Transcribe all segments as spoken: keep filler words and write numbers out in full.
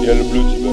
Я люблю тебя.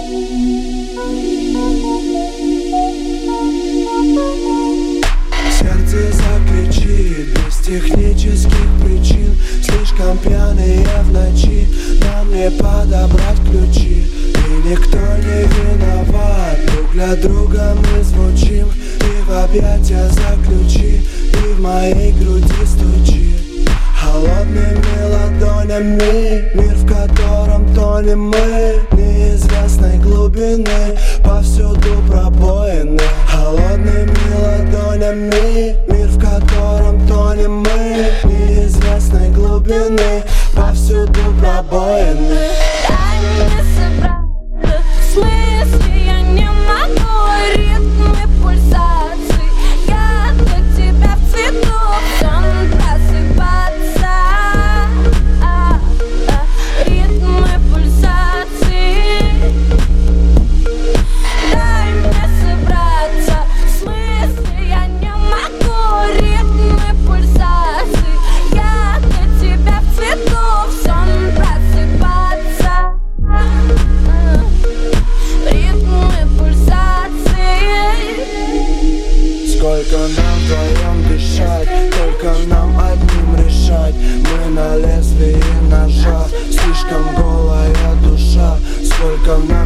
Сердце закричит без технических причин. Слишком пьяные в ночи, нам не подобрать ключи. И никто не виноват, друг для друга мы звучим. И в объятия заключи, и в моей груди стучи. Холодными ладонями мир, в котором тонем мы. Неизвестной глубины, повсюду пробоины. Холодными ладонями мир, в котором тонем мы. Неизвестной глубины, повсюду пробоины. Дай мне собраться, в смысле я не могу. Ритмы пульсаций, я для тебя в цвету. Сон просыпаться, а, а, ритмы пульсаций. Дай мне собраться, в смысле я не могу. Ритмы пульсаций, я для тебя в цвету. Сон просыпаться, ритмы пульсаций. Сколько нам вдвоем дышать, только нам одним решать. Мы на лезвии ножа, слишком голая душа. Сколько нам